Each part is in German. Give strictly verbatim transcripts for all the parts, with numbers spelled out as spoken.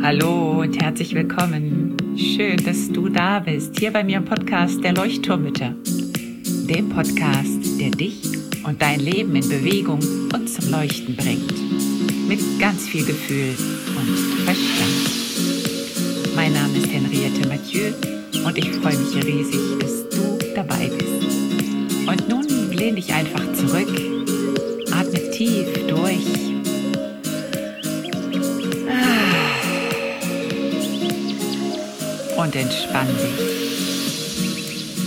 Hallo und herzlich willkommen. Schön, dass du da bist, hier bei mir im Podcast der Leuchtturmmütter. Dem Podcast, der dich und dein Leben in Bewegung und zum Leuchten bringt. Mit ganz viel Gefühl und Verstand. Mein Name ist Henriette Mathieu und ich freue mich riesig, dass du dabei bist. Und nun lehn dich einfach zurück, atme tief durch. Und entspann dich.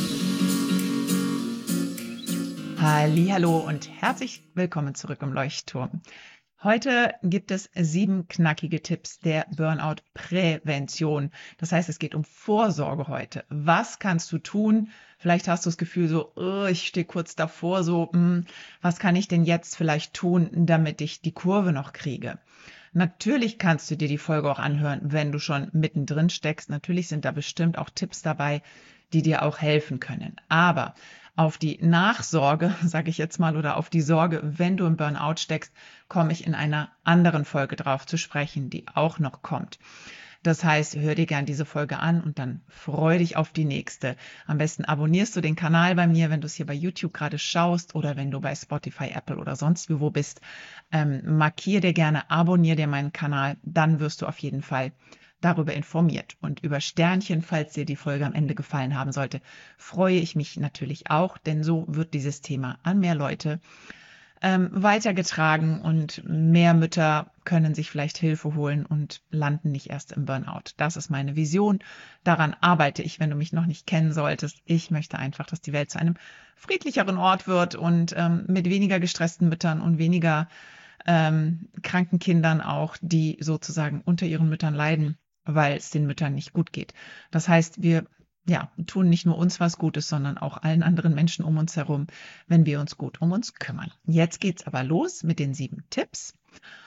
Hallihallo und herzlich willkommen zurück im Leuchtturm. Heute gibt es sieben knackige Tipps der Burnout-Prävention. Das heißt, es geht um Vorsorge heute. Was kannst du tun? Vielleicht hast du das Gefühl so, oh, ich stehe kurz davor, so, hm, was kann ich denn jetzt vielleicht tun, damit ich die Kurve noch kriege? Natürlich kannst du dir die Folge auch anhören, wenn du schon mittendrin steckst. Natürlich sind da bestimmt auch Tipps dabei, die dir auch helfen können. Aber auf die Nachsorge, sage ich jetzt mal, oder auf die Sorge, wenn du im Burnout steckst, komme ich in einer anderen Folge drauf zu sprechen, die auch noch kommt. Das heißt, hör dir gern diese Folge an und dann freu dich auf die nächste. Am besten abonnierst du den Kanal bei mir, wenn du es hier bei YouTube gerade schaust oder wenn du bei Spotify, Apple oder sonst wo bist. Ähm, markier dir gerne, abonnier dir meinen Kanal, dann wirst du auf jeden Fall darüber informiert. Und über Sternchen, falls dir die Folge am Ende gefallen haben sollte, freue ich mich natürlich auch, denn so wird dieses Thema an mehr Leute ähm, weitergetragen und mehr Mütter können sich vielleicht Hilfe holen und landen nicht erst im Burnout. Das ist meine Vision. Daran arbeite ich, wenn du mich noch nicht kennen solltest. Ich möchte einfach, dass die Welt zu einem friedlicheren Ort wird und ähm, mit weniger gestressten Müttern und weniger ähm, kranken Kindern auch, die sozusagen unter ihren Müttern leiden, weil es den Müttern nicht gut geht. Das heißt, wir ja, tun nicht nur uns was Gutes, sondern auch allen anderen Menschen um uns herum, wenn wir uns gut um uns kümmern. Jetzt geht's aber los mit den sieben Tipps.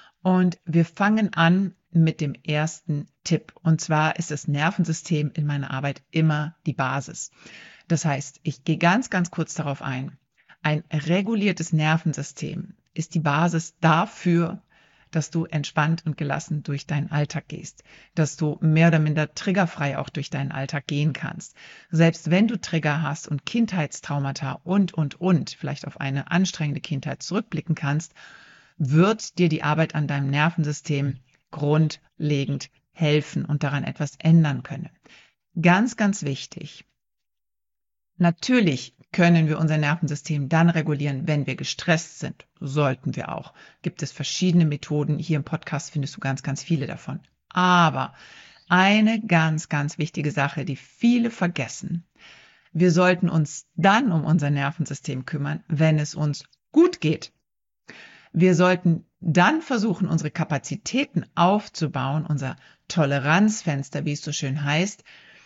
Und wir fangen an mit dem ersten Tipp. Und zwar ist das Nervensystem in meiner Arbeit immer die Basis. Das heißt, ich gehe ganz, ganz kurz darauf ein. Ein reguliertes Nervensystem ist die Basis dafür, dass du entspannt und gelassen durch deinen Alltag gehst, dass du mehr oder minder triggerfrei auch durch deinen Alltag gehen kannst. Selbst wenn du Trigger hast und Kindheitstraumata und, und, und vielleicht auf eine anstrengende Kindheit zurückblicken kannst, wird dir die Arbeit an deinem Nervensystem grundlegend helfen und daran etwas ändern können. Ganz, ganz wichtig. Natürlich können wir unser Nervensystem dann regulieren, wenn wir gestresst sind. Sollten wir auch. Gibt es verschiedene Methoden. Hier im Podcast findest du ganz, ganz viele davon. Aber eine ganz, ganz wichtige Sache, die viele vergessen. Wir sollten uns dann um unser Nervensystem kümmern, wenn es uns gut geht. Wir sollten dann versuchen, unsere Kapazitäten aufzubauen, unser Toleranzfenster, wie es so schön heißt,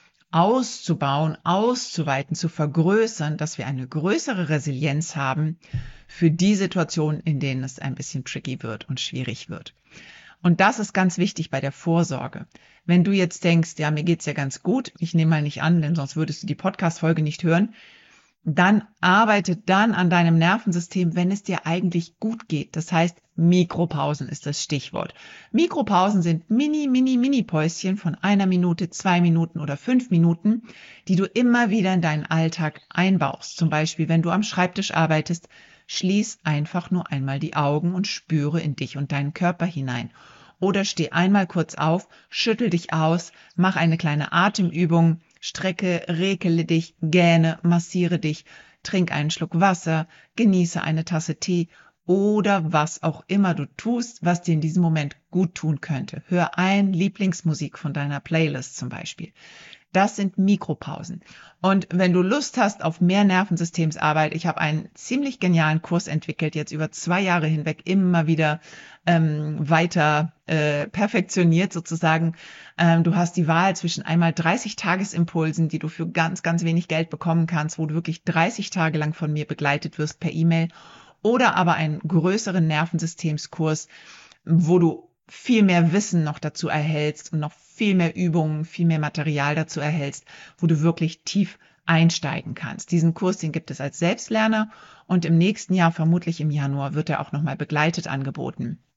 auszubauen, auszuweiten, zu vergrößern, dass wir eine größere Resilienz haben für die Situationen, in denen es ein bisschen tricky wird und schwierig wird. Und das ist ganz wichtig bei der Vorsorge. Wenn du jetzt denkst, ja, mir geht's ja ganz gut, ich nehme mal nicht an, denn sonst würdest du die Podcast-Folge nicht hören, dann arbeite dann an deinem Nervensystem, wenn es dir eigentlich gut geht. Das heißt, Mikropausen ist das Stichwort. Mikropausen sind mini, mini, mini Päuschen von einer Minute, zwei Minuten oder fünf Minuten, die du immer wieder in deinen Alltag einbaust. Zum Beispiel, wenn du am Schreibtisch arbeitest, schließ einfach nur einmal die Augen und spüre in dich und deinen Körper hinein. Oder steh einmal kurz auf, schüttel dich aus, mach eine kleine Atemübung, strecke, rekele dich, gähne, massiere dich, trink einen Schluck Wasser, genieße eine Tasse Tee oder was auch immer du tust, was dir in diesem Moment gut tun könnte. Hör ein Lieblingsmusik von deiner Playlist zum Beispiel. Das sind Mikropausen. Und wenn du Lust hast auf mehr Nervensystemsarbeit, ich habe einen ziemlich genialen Kurs entwickelt, jetzt über zwei Jahre hinweg immer wieder ähm, weiter äh, perfektioniert sozusagen. Ähm, du hast die Wahl zwischen einmal dreißig Tagesimpulsen, die du für ganz, ganz wenig Geld bekommen kannst, wo du wirklich dreißig Tage lang von mir begleitet wirst per E-Mail, oder aber einen größeren Nervensystemskurs, wo du viel mehr Wissen noch dazu erhältst und noch viel mehr Übungen, viel mehr Material dazu erhältst, wo du wirklich tief einsteigen kannst. Diesen Kurs, den gibt es als Selbstlerner und im nächsten Jahr, vermutlich im Januar, wird er auch nochmal begleitet angeboten.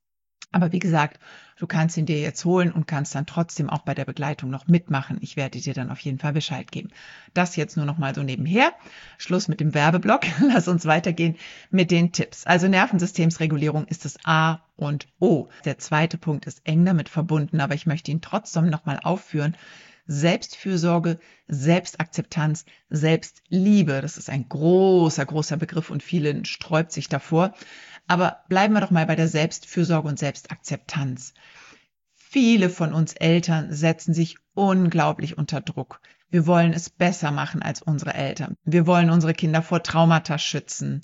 Aber wie gesagt, du kannst ihn dir jetzt holen und kannst dann trotzdem auch bei der Begleitung noch mitmachen. Ich werde dir dann auf jeden Fall Bescheid geben. Das jetzt nur noch mal so nebenher. Schluss mit dem Werbeblock. Lass uns weitergehen mit den Tipps. Also Nervensystemsregulierung ist das A und O. Der zweite Punkt ist eng damit verbunden, aber ich möchte ihn trotzdem noch mal aufführen. Selbstfürsorge, Selbstakzeptanz, Selbstliebe. Das ist ein großer, großer Begriff und vielen sträubt sich davor. Aber bleiben wir doch mal bei der Selbstfürsorge und Selbstakzeptanz. Viele von uns Eltern setzen sich unglaublich unter Druck. Wir wollen es besser machen als unsere Eltern. Wir wollen unsere Kinder vor Traumata schützen.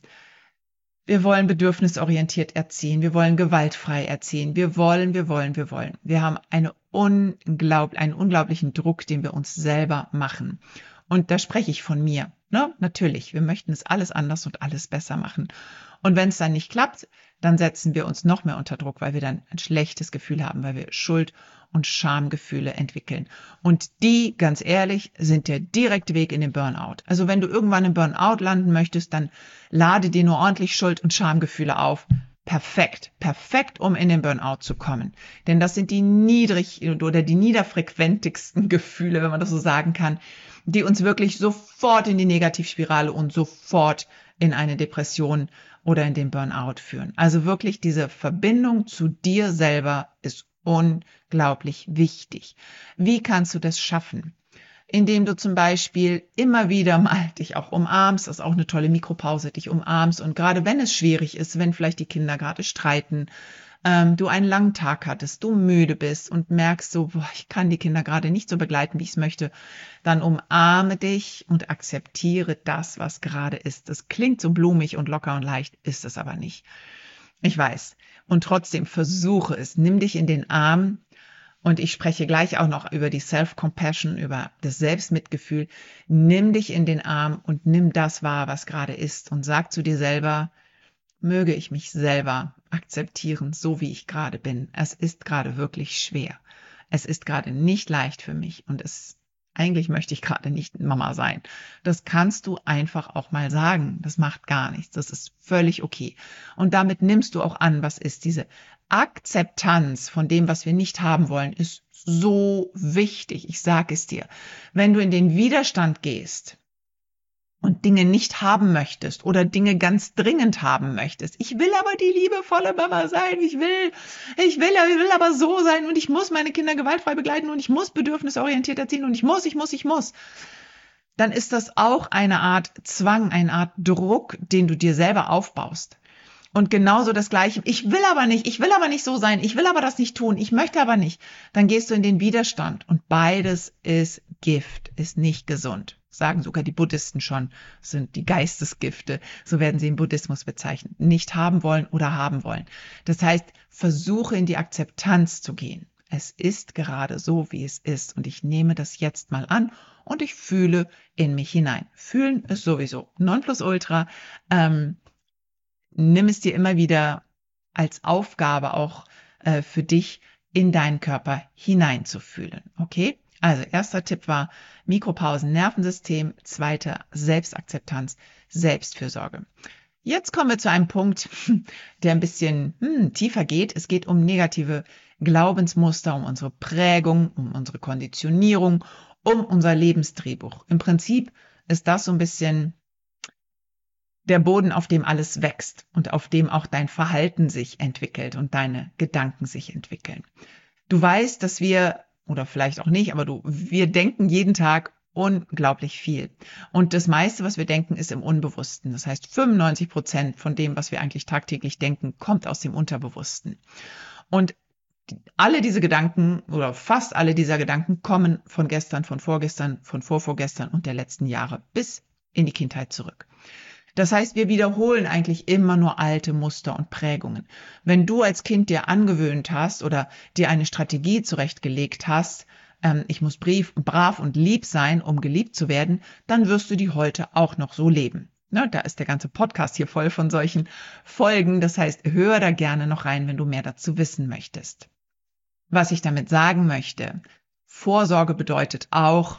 Wir wollen bedürfnisorientiert erziehen. Wir wollen gewaltfrei erziehen. Wir wollen, wir wollen, wir wollen. Wir haben eine unglaub, einen unglaublichen Druck, den wir uns selber machen. Und da spreche ich von mir. Ne? Natürlich, wir möchten es alles anders und alles besser machen. Und wenn es dann nicht klappt, dann setzen wir uns noch mehr unter Druck, weil wir dann ein schlechtes Gefühl haben, weil wir Schuld- und Schamgefühle entwickeln. Und die, ganz ehrlich, sind der direkte Weg in den Burnout. Also wenn du irgendwann im Burnout landen möchtest, dann lade dir nur ordentlich Schuld- und Schamgefühle auf. Perfekt, perfekt, um in den Burnout zu kommen. Denn das sind die niedrig oder die niederfrequentigsten Gefühle, wenn man das so sagen kann, die uns wirklich sofort in die Negativspirale und sofort in eine Depression oder in den Burnout führen. Also wirklich diese Verbindung zu dir selber ist unglaublich wichtig. Wie kannst du das schaffen? Indem du zum Beispiel immer wieder mal dich auch umarmst, das ist auch eine tolle Mikropause, dich umarmst und gerade wenn es schwierig ist, wenn vielleicht die Kinder gerade streiten, ähm, du einen langen Tag hattest, du müde bist und merkst so, boah, ich kann die Kinder gerade nicht so begleiten, wie ich es möchte, dann umarme dich und akzeptiere das, was gerade ist. Das klingt so blumig und locker und leicht, ist es aber nicht. Ich weiß. Und trotzdem versuche es. Nimm dich in den Arm. Und ich spreche gleich auch noch über die Self-Compassion, über das Selbstmitgefühl. Nimm dich in den Arm und nimm das wahr, was gerade ist und sag zu dir selber, möge ich mich selber akzeptieren, so wie ich gerade bin. Es ist gerade wirklich schwer. Es ist gerade nicht leicht für mich und es eigentlich möchte ich gerade nicht Mama sein. Das kannst du einfach auch mal sagen. Das macht gar nichts. Das ist völlig okay. Und damit nimmst du auch an, was ist diese Akzeptanz von dem, was wir nicht haben wollen, ist so wichtig. Ich sage es dir. Wenn du in den Widerstand gehst und Dinge nicht haben möchtest oder Dinge ganz dringend haben möchtest. Ich will aber die liebevolle Mama sein. Ich will, ich will, ich will aber so sein und ich muss meine Kinder gewaltfrei begleiten und ich muss bedürfnisorientiert erziehen und ich muss, ich muss, ich muss. Dann ist das auch eine Art Zwang, eine Art Druck, den du dir selber aufbaust. Und genauso das Gleiche. Ich will aber nicht, ich will aber nicht so sein, ich will aber das nicht tun, ich möchte aber nicht. Dann gehst du in den Widerstand und beides ist Gift, ist nicht gesund. Sagen sogar die Buddhisten schon, sind die Geistesgifte, so werden sie im Buddhismus bezeichnet. Nicht haben wollen oder haben wollen. Das heißt, versuche in die Akzeptanz zu gehen. Es ist gerade so, wie es ist und ich nehme das jetzt mal an und ich fühle in mich hinein. Fühlen ist sowieso Nonplusultra. Ähm, Nimm es dir immer wieder als Aufgabe auch äh, für dich in deinen Körper hineinzufühlen. Okay? Also erster Tipp war Mikropausen, Nervensystem. Zweiter Selbstakzeptanz, Selbstfürsorge. Jetzt kommen wir zu einem Punkt, der ein bisschen hm, tiefer geht. Es geht um negative Glaubensmuster, um unsere Prägung, um unsere Konditionierung, um unser Lebensdrehbuch. Im Prinzip ist das so ein bisschen der Boden, auf dem alles wächst und auf dem auch dein Verhalten sich entwickelt und deine Gedanken sich entwickeln. Du weißt, dass wir, oder vielleicht auch nicht, aber du, wir denken jeden Tag unglaublich viel. Und das meiste, was wir denken, ist im Unbewussten. Das heißt, fünfundneunzig Prozent von dem, was wir eigentlich tagtäglich denken, kommt aus dem Unterbewussten. Und alle diese Gedanken oder fast alle dieser Gedanken kommen von gestern, von vorgestern, von vorvorgestern und der letzten Jahre bis in die Kindheit zurück. Das heißt, wir wiederholen eigentlich immer nur alte Muster und Prägungen. Wenn du als Kind dir angewöhnt hast oder dir eine Strategie zurechtgelegt hast, ähm, ich muss brief, brav und lieb sein, um geliebt zu werden, dann wirst du die heute auch noch so leben. Ne, da ist der ganze Podcast hier voll von solchen Folgen. Das heißt, hör da gerne noch rein, wenn du mehr dazu wissen möchtest. Was ich damit sagen möchte, Vorsorge bedeutet auch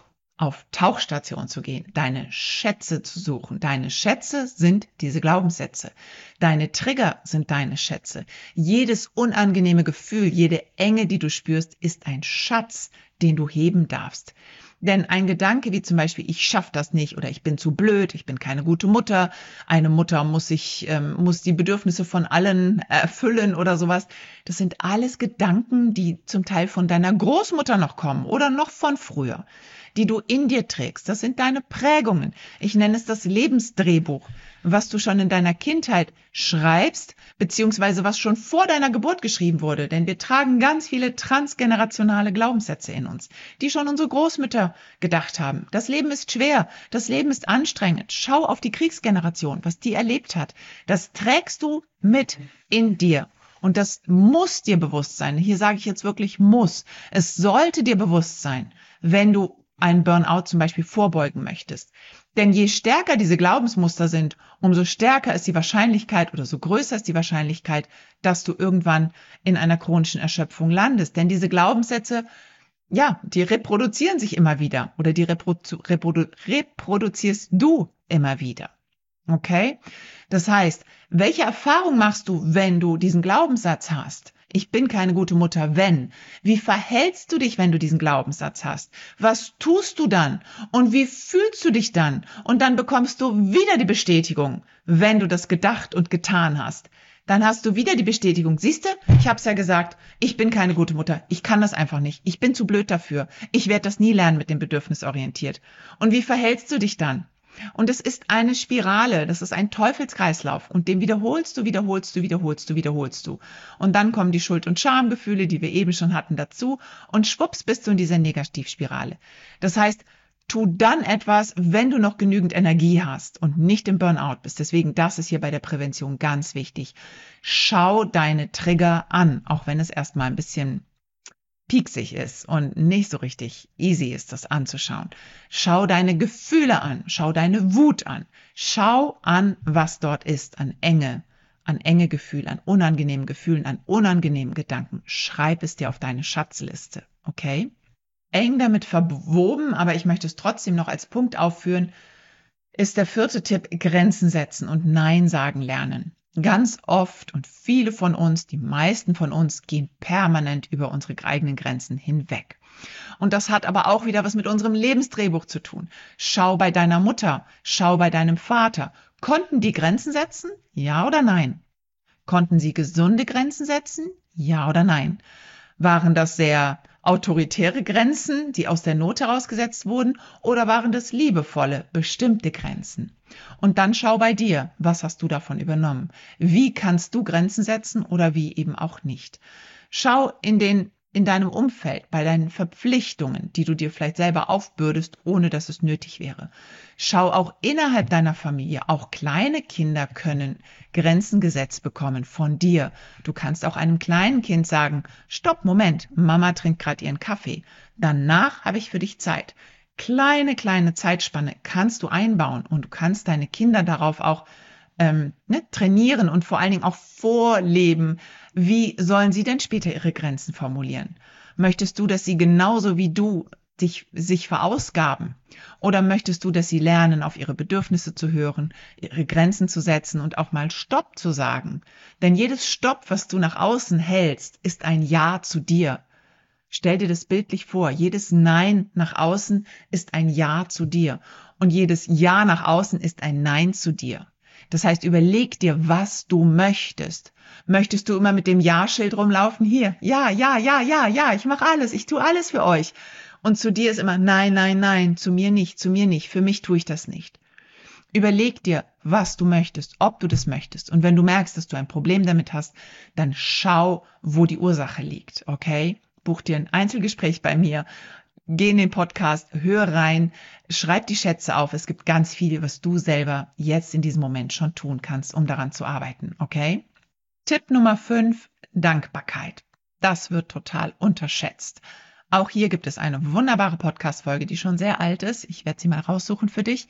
auf Tauchstation zu gehen, deine Schätze zu suchen. Deine Schätze sind diese Glaubenssätze. Deine Trigger sind deine Schätze. Jedes unangenehme Gefühl, jede Enge, die du spürst, ist ein Schatz, den du heben darfst. Denn ein Gedanke wie zum Beispiel, ich schaffe das nicht oder ich bin zu blöd, ich bin keine gute Mutter, eine Mutter muss sich, ähm, muss die Bedürfnisse von allen erfüllen oder sowas, das sind alles Gedanken, die zum Teil von deiner Großmutter noch kommen oder noch von früher, die du in dir trägst. Das sind deine Prägungen. Ich nenne es das Lebensdrehbuch, was du schon in deiner Kindheit schreibst, beziehungsweise was schon vor deiner Geburt geschrieben wurde. Denn wir tragen ganz viele transgenerationale Glaubenssätze in uns, die schon unsere Großmütter gedacht haben. Das Leben ist schwer, das Leben ist anstrengend. Schau auf die Kriegsgeneration, was die erlebt hat. Das trägst du mit in dir. Und das muss dir bewusst sein. Hier sage ich jetzt wirklich muss. Es sollte dir bewusst sein, wenn du einen Burnout zum Beispiel vorbeugen möchtest. Denn je stärker diese Glaubensmuster sind, umso stärker ist die Wahrscheinlichkeit oder so größer ist die Wahrscheinlichkeit, dass du irgendwann in einer chronischen Erschöpfung landest. Denn diese Glaubenssätze, ja, die reproduzieren sich immer wieder oder die reprodu reprodu reproduzierst du immer wieder. Okay? Das heißt, welche Erfahrung machst du, wenn du diesen Glaubenssatz hast? Ich bin keine gute Mutter, wenn. Wie verhältst du dich, wenn du diesen Glaubenssatz hast? Was tust du dann? Und wie fühlst du dich dann? Und dann bekommst du wieder die Bestätigung, wenn du das gedacht und getan hast. Dann hast du wieder die Bestätigung. Siehst du, ich habe es ja gesagt, ich bin keine gute Mutter. Ich kann das einfach nicht. Ich bin zu blöd dafür. Ich werde das nie lernen mit dem Bedürfnis orientiert. Und wie verhältst du dich dann? Und es ist eine Spirale, das ist ein Teufelskreislauf und den wiederholst du, wiederholst du, wiederholst du, wiederholst du. Und dann kommen die Schuld- und Schamgefühle, die wir eben schon hatten, dazu und schwupps bist du in dieser Negativspirale. Das heißt, tu dann etwas, wenn du noch genügend Energie hast und nicht im Burnout bist. Deswegen, das ist hier bei der Prävention ganz wichtig. Schau deine Trigger an, auch wenn es erstmal ein bisschen pieksig ist und nicht so richtig easy ist, das anzuschauen. Schau deine Gefühle an, schau deine Wut an, schau an, was dort ist, an Enge, an enge Gefühle, an unangenehmen Gefühlen, an unangenehmen Gedanken. Schreib es dir auf deine Schatzliste, okay? Eng damit verwoben, aber ich möchte es trotzdem noch als Punkt aufführen, ist der vierte Tipp, Grenzen setzen und Nein sagen lernen. Ganz oft und viele von uns, die meisten von uns, gehen permanent über unsere eigenen Grenzen hinweg. Und das hat aber auch wieder was mit unserem Lebensdrehbuch zu tun. Schau bei deiner Mutter, schau bei deinem Vater. Konnten die Grenzen setzen? Ja oder nein? Konnten sie gesunde Grenzen setzen? Ja oder nein? Waren das sehr autoritäre Grenzen, die aus der Not herausgesetzt wurden, oder waren das liebevolle, bestimmte Grenzen? Und dann schau bei dir, was hast du davon übernommen? Wie kannst du Grenzen setzen oder wie eben auch nicht? Schau in den in deinem Umfeld, bei deinen Verpflichtungen, die du dir vielleicht selber aufbürdest, ohne dass es nötig wäre. Schau auch innerhalb deiner Familie. Auch kleine Kinder können Grenzen gesetzt bekommen von dir. Du kannst auch einem kleinen Kind sagen, stopp, Moment, Mama trinkt gerade ihren Kaffee. Danach habe ich für dich Zeit. Kleine, kleine Zeitspanne kannst du einbauen und du kannst deine Kinder darauf auch ähm, ne, trainieren und vor allen Dingen auch vorleben. Wie sollen sie denn später ihre Grenzen formulieren? Möchtest du, dass sie genauso wie du dich, sich verausgaben? Oder möchtest du, dass sie lernen, auf ihre Bedürfnisse zu hören, ihre Grenzen zu setzen und auch mal Stopp zu sagen? Denn jedes Stopp, was du nach außen hältst, ist ein Ja zu dir. Stell dir das bildlich vor. Jedes Nein nach außen ist ein Ja zu dir. Und jedes Ja nach außen ist ein Nein zu dir. Das heißt, überleg dir, was du möchtest. Möchtest du immer mit dem Ja-Schild rumlaufen? Hier, ja, ja, ja, ja, ja, ich mache alles, ich tue alles für euch. Und zu dir ist immer nein, nein, nein, zu mir nicht, zu mir nicht, für mich tue ich das nicht. Überleg dir, was du möchtest, ob du das möchtest. Und wenn du merkst, dass du ein Problem damit hast, dann schau, wo die Ursache liegt, okay? Buch dir ein Einzelgespräch bei mir. Geh in den Podcast, hör rein, schreib die Schätze auf. Es gibt ganz viel, was du selber jetzt in diesem Moment schon tun kannst, um daran zu arbeiten, okay? Tipp Nummer fünf, Dankbarkeit. Das wird total unterschätzt. Auch hier gibt es eine wunderbare Podcast-Folge, die schon sehr alt ist. Ich werde sie mal raussuchen für dich,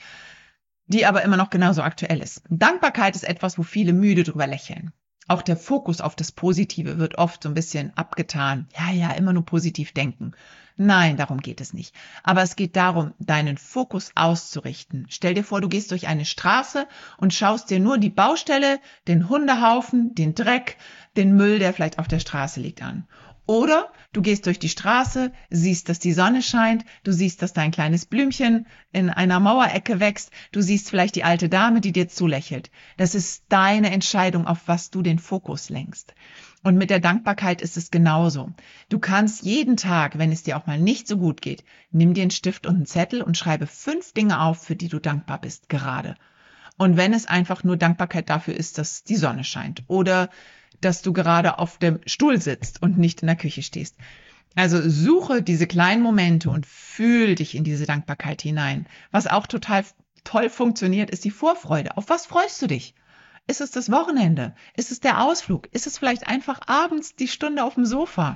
die aber immer noch genauso aktuell ist. Dankbarkeit ist etwas, wo viele müde drüber lächeln. Auch der Fokus auf das Positive wird oft so ein bisschen abgetan. Ja, ja, immer nur positiv denken. Nein, darum geht es nicht. Aber es geht darum, deinen Fokus auszurichten. Stell dir vor, du gehst durch eine Straße und schaust dir nur die Baustelle, den Hundehaufen, den Dreck, den Müll, der vielleicht auf der Straße liegt, an. Oder du gehst durch die Straße, siehst, dass die Sonne scheint, du siehst, dass dein kleines Blümchen in einer Mauerecke wächst, du siehst vielleicht die alte Dame, die dir zulächelt. Das ist deine Entscheidung, auf was du den Fokus lenkst. Und mit der Dankbarkeit ist es genauso. Du kannst jeden Tag, wenn es dir auch mal nicht so gut geht, nimm dir einen Stift und einen Zettel und schreibe fünf Dinge auf, für die du dankbar bist gerade. Und wenn es einfach nur Dankbarkeit dafür ist, dass die Sonne scheint oder dass du gerade auf dem Stuhl sitzt und nicht in der Küche stehst. Also suche diese kleinen Momente und fühl dich in diese Dankbarkeit hinein. Was auch total toll funktioniert, ist die Vorfreude. Auf was freust du dich? Ist es das Wochenende? Ist es der Ausflug? Ist es vielleicht einfach abends die Stunde auf dem Sofa?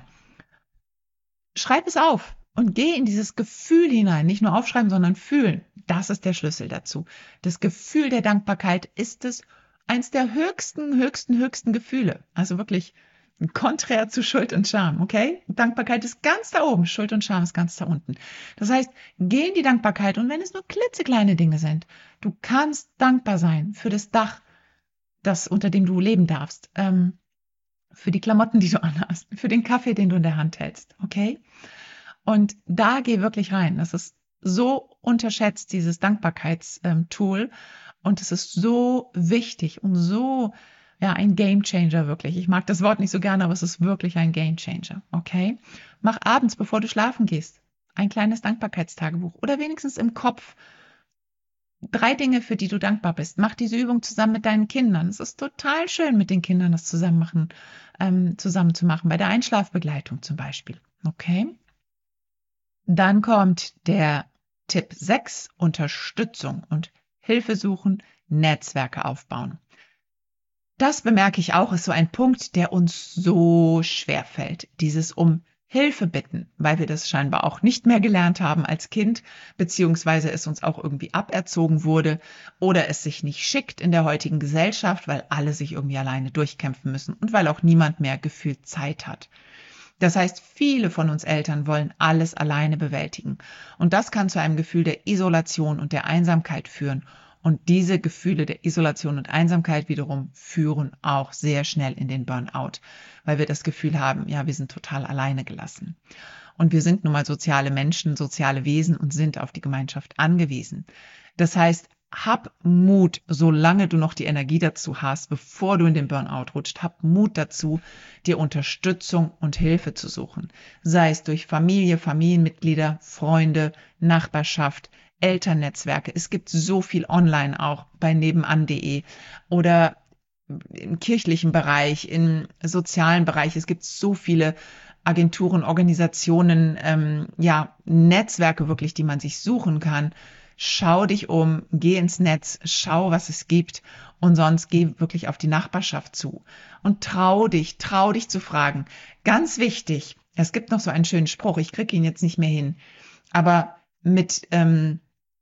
Schreib es auf und geh in dieses Gefühl hinein. Nicht nur aufschreiben, sondern fühlen. Das ist der Schlüssel dazu. Das Gefühl der Dankbarkeit ist es, eins der höchsten, höchsten, höchsten Gefühle. Also wirklich konträr zu Schuld und Scham, okay? Dankbarkeit ist ganz da oben, Schuld und Scham ist ganz da unten. Das heißt, geh in die Dankbarkeit und wenn es nur klitzekleine Dinge sind, du kannst dankbar sein für das Dach, das unter dem du leben darfst, ähm, für die Klamotten, die du anhast, für den Kaffee, den du in der Hand hältst, okay? Und da geh wirklich rein. Das ist so unterschätzt, dieses Dankbarkeitstool. Und es ist so wichtig und so, ja, ein Gamechanger wirklich. Ich mag das Wort nicht so gerne, aber es ist wirklich ein Gamechanger, okay? Mach abends, bevor du schlafen gehst, ein kleines Dankbarkeitstagebuch oder wenigstens im Kopf drei Dinge, für die du dankbar bist. Mach diese Übung zusammen mit deinen Kindern. Es ist total schön, mit den Kindern das zusammen machen, ähm, zusammen zu machen, bei der Einschlafbegleitung zum Beispiel, okay? Dann kommt der Tipp sechs, Unterstützung und Hilfe suchen, Netzwerke aufbauen. Das bemerke ich auch, ist so ein Punkt, der uns so schwer fällt. Dieses um Hilfe bitten, weil wir das scheinbar auch nicht mehr gelernt haben als Kind, beziehungsweise es uns auch irgendwie aberzogen wurde oder es sich nicht schickt in der heutigen Gesellschaft, weil alle sich irgendwie alleine durchkämpfen müssen und weil auch niemand mehr gefühlt Zeit hat. Das heißt, viele von uns Eltern wollen alles alleine bewältigen. Und das kann zu einem Gefühl der Isolation und der Einsamkeit führen. Und diese Gefühle der Isolation und Einsamkeit wiederum führen auch sehr schnell in den Burnout, weil wir das Gefühl haben, ja, wir sind total alleine gelassen. Und wir sind nun mal soziale Menschen, soziale Wesen und sind auf die Gemeinschaft angewiesen. Das heißt, hab Mut, solange du noch die Energie dazu hast, bevor du in den Burnout rutscht, hab Mut dazu, dir Unterstützung und Hilfe zu suchen. Sei es durch Familie, Familienmitglieder, Freunde, Nachbarschaft, Elternnetzwerke. Es gibt so viel online auch bei nebenan punkt de oder im kirchlichen Bereich, im sozialen Bereich. Es gibt so viele Agenturen, Organisationen, ähm, ja, Netzwerke wirklich, die man sich suchen kann. Schau dich um, geh ins Netz, schau, was es gibt und sonst geh wirklich auf die Nachbarschaft zu und trau dich, trau dich zu fragen. Ganz wichtig, es gibt noch so einen schönen Spruch, ich kriege ihn jetzt nicht mehr hin, aber mit ähm,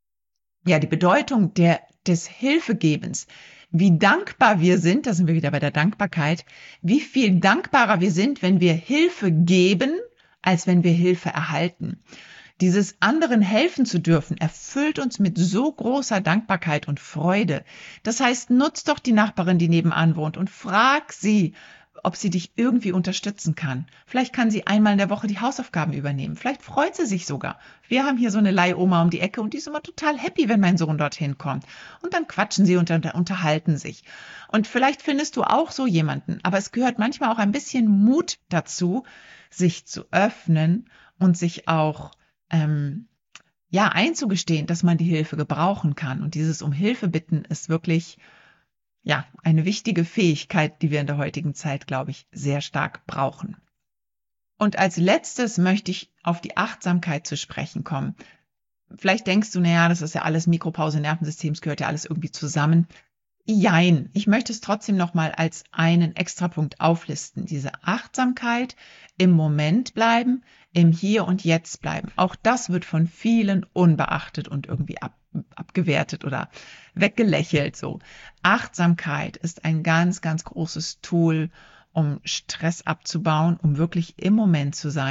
ja die Bedeutung der des Hilfegebens, wie dankbar wir sind, da sind wir wieder bei der Dankbarkeit, wie viel dankbarer wir sind, wenn wir Hilfe geben, als wenn wir Hilfe erhalten. Dieses anderen helfen zu dürfen, erfüllt uns mit so großer Dankbarkeit und Freude. Das heißt, nutz doch die Nachbarin, die nebenan wohnt und frag sie, ob sie dich irgendwie unterstützen kann. Vielleicht kann sie einmal in der Woche die Hausaufgaben übernehmen. Vielleicht freut sie sich sogar. Wir haben hier so eine Leihoma um die Ecke und die ist immer total happy, wenn mein Sohn dorthin kommt. Und dann quatschen sie und unterhalten sich. Und vielleicht findest du auch so jemanden, aber es gehört manchmal auch ein bisschen Mut dazu, sich zu öffnen und sich auch ähm, ja einzugestehen, dass man die Hilfe gebrauchen kann. Und dieses um Hilfe bitten ist wirklich ja eine wichtige Fähigkeit, die wir in der heutigen Zeit, glaube ich, sehr stark brauchen. Und als letztes möchte ich auf die Achtsamkeit zu sprechen kommen. Vielleicht denkst du, naja, das ist ja alles Mikropause Nervensystems, gehört ja alles irgendwie zusammen. Jein, ich möchte es trotzdem nochmal als einen Extrapunkt auflisten. Diese Achtsamkeit, im Moment bleiben, im Hier und Jetzt bleiben. Auch das wird von vielen unbeachtet und irgendwie ab, abgewertet oder weggelächelt. So. Achtsamkeit ist ein ganz, ganz großes Tool, um Stress abzubauen, um wirklich im Moment zu sein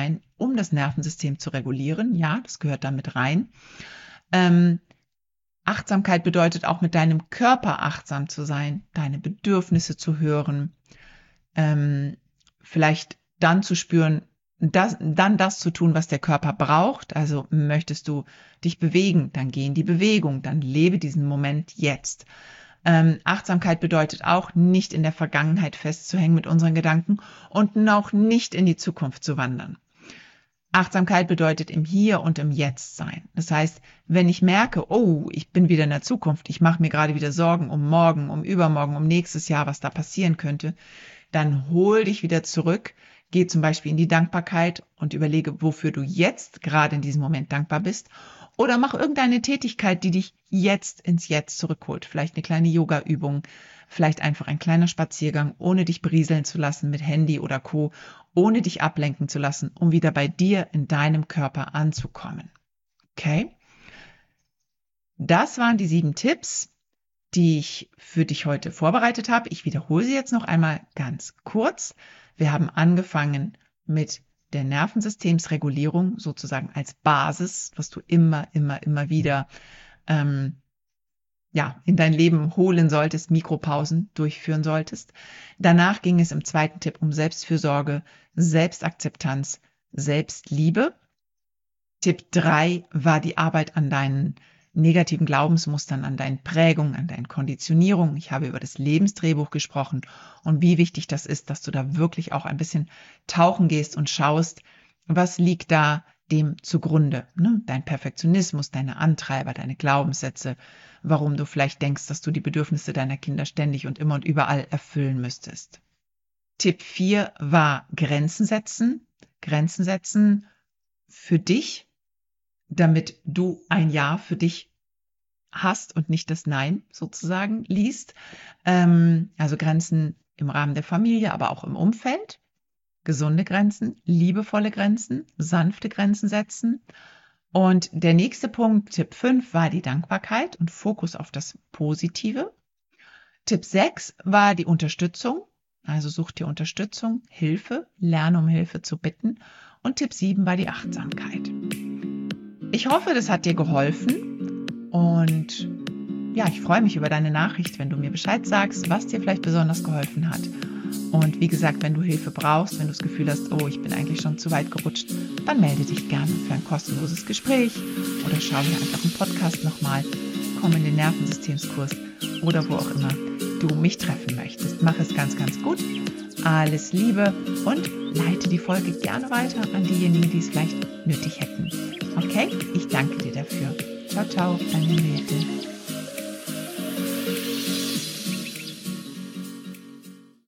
um das Nervensystem zu regulieren. Ja, das gehört da mit rein. Ähm, Achtsamkeit bedeutet auch, mit deinem Körper achtsam zu sein, deine Bedürfnisse zu hören, ähm, vielleicht dann zu spüren, das, dann das zu tun, was der Körper braucht. Also möchtest du dich bewegen, dann geh in die Bewegung, dann lebe diesen Moment jetzt. Ähm, Achtsamkeit bedeutet auch, nicht in der Vergangenheit festzuhängen mit unseren Gedanken und auch nicht in die Zukunft zu wandern. Achtsamkeit bedeutet im Hier und im Jetzt sein. Das heißt, wenn ich merke, oh, ich bin wieder in der Zukunft, ich mache mir gerade wieder Sorgen um morgen, um übermorgen, um nächstes Jahr, was da passieren könnte, dann hol dich wieder zurück, geh zum Beispiel in die Dankbarkeit und überlege, wofür du jetzt gerade in diesem Moment dankbar bist. Oder mach irgendeine Tätigkeit, die dich jetzt ins Jetzt zurückholt. Vielleicht eine kleine Yoga-Übung, vielleicht einfach ein kleiner Spaziergang, ohne dich berieseln zu lassen mit Handy oder Co., ohne dich ablenken zu lassen, um wieder bei dir in deinem Körper anzukommen. Okay? Das waren die sieben Tipps, die ich für dich heute vorbereitet habe. Ich wiederhole sie jetzt noch einmal ganz kurz. Wir haben angefangen mit der Nervensystemsregulierung sozusagen als Basis, was du immer, immer, immer wieder ähm, ja, in dein Leben holen solltest, Mikropausen durchführen solltest. Danach ging es im zweiten Tipp um Selbstfürsorge, Selbstakzeptanz, Selbstliebe. Tipp drei war die Arbeit an deinen negativen Glaubensmustern, an deinen Prägungen, an deinen Konditionierungen. Ich habe über das Lebensdrehbuch gesprochen und wie wichtig das ist, dass du da wirklich auch ein bisschen tauchen gehst und schaust, was liegt da dem zugrunde. Ne? Dein Perfektionismus, deine Antreiber, deine Glaubenssätze, warum du vielleicht denkst, dass du die Bedürfnisse deiner Kinder ständig und immer und überall erfüllen müsstest. Tipp vier war Grenzen setzen. Grenzen setzen für dich, damit du ein Ja für dich hast und nicht das Nein sozusagen liest. Ähm, also Grenzen im Rahmen der Familie, aber auch im Umfeld. Gesunde Grenzen, liebevolle Grenzen, sanfte Grenzen setzen. Und der nächste Punkt, Tipp fünf, war die Dankbarkeit und Fokus auf das Positive. Tipp sechs war die Unterstützung. Also such dir Unterstützung, Hilfe, lerne um Hilfe zu bitten. Und Tipp sieben war die Achtsamkeit. Ich hoffe, das hat dir geholfen und ja, ich freue mich über deine Nachricht, wenn du mir Bescheid sagst, was dir vielleicht besonders geholfen hat. Und wie gesagt, wenn du Hilfe brauchst, wenn du das Gefühl hast, oh, ich bin eigentlich schon zu weit gerutscht, dann melde dich gerne für ein kostenloses Gespräch oder schau dir einfach einen Podcast nochmal, komm in den Nervensystemskurs oder wo auch immer du mich treffen möchtest. Mach es ganz, ganz gut. Alles Liebe und leite die Folge gerne weiter an diejenigen, die es vielleicht nötig hätten. Okay? Ich danke dir dafür. Ciao, ciao, deine Henriette.